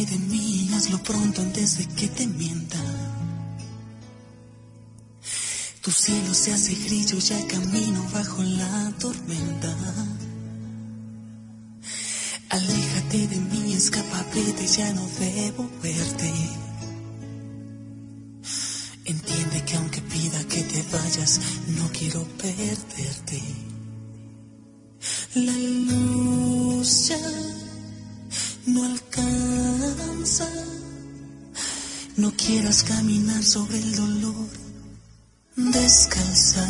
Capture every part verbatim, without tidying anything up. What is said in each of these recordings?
Aléjate de mí, hazlo pronto antes de que te mienta. Tu cielo se hace gris, yo ya camino bajo la tormenta. Aléjate de mí, escapa, vete, ya no debo verte. Entiende que aunque pida que te vayas, no quiero perderte. La luz ya no alcanza. No quieras caminar sobre el dolor descalza.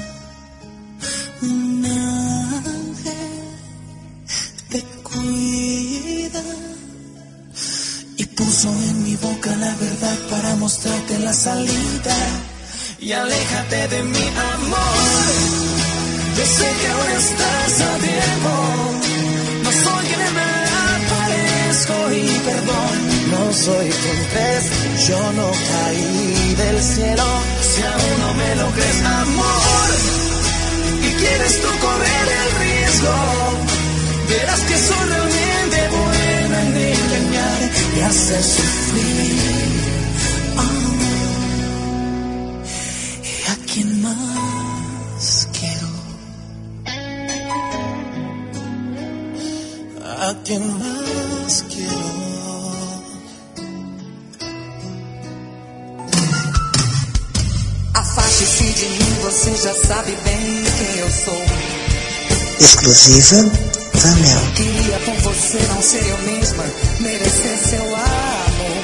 Un ángel te cuida y puso en mi boca la verdad para mostrarte la salida. Y aléjate de mi amor, yo sé que aún estás a tiempo. No soy quien en verdad parezco y perdón. No soy quien crees, yo no caí del cielo. Si aún no me lo crees, amor, y quieres tú correr el riesgo, verás que soy realmente buena en engañar y hacer sufrir. Oh. ¿Y a quién más quiero? ¿A quién más quiero? Afaste-se de mim, você já sabe bem quem eu sou. Exclusiva Vanel. Queria com você não ser eu mesma, merecer seu amor.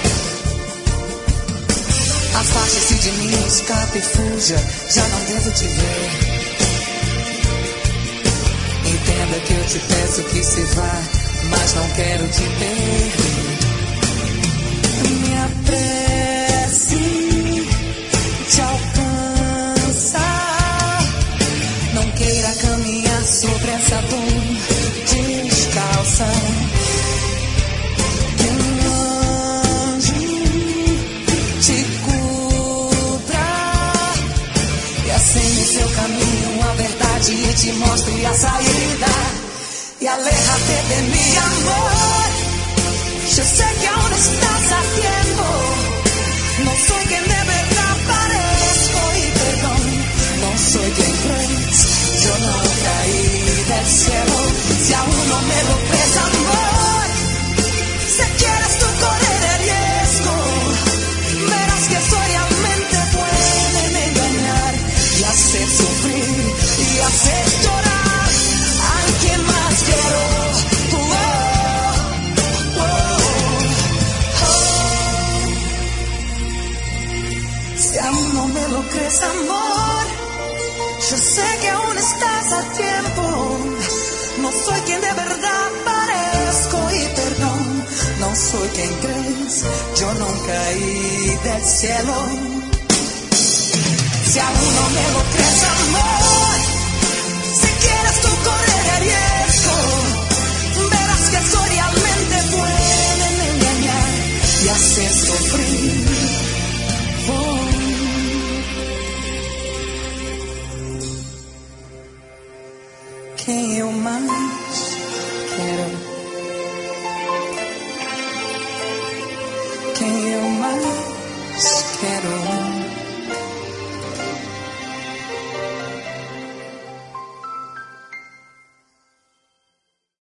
Afaste-se de mim, escape e fuja, já não devo te ver. Entenda que eu te peço que se vá, mas não quero te perder. Minha prece te alcança. Não queira caminhar sobre essa dor descalça. Que um anjo te cubra e acende em seu caminho a verdade e te mostre a saída. Y aléjate de mi amor, yo sé que aún estás a tiempo. No soy quien de verdad parezco y perdón, no soy quien crees, yo no caí del cielo. Si aún no me lo crees, amor, si quieres tú correr el riesgo, verás que soy realmente buena en engañar y hacer sufrir y hacer llorar. Ay, ¿quién más quiero? Oh, oh, oh, oh. Si aún no me lo crees, amor, yo sé que aún estás a tiempo. No soy quien de verdad parezco y perdón, no soy quien crees, yo no caí del cielo. Si aún no me lo crees, amor, si quieres tú correr el riesgo, verás que soy realmente buena en engañar y hacer sufrir. Oh. Quem eu mais quero? Quem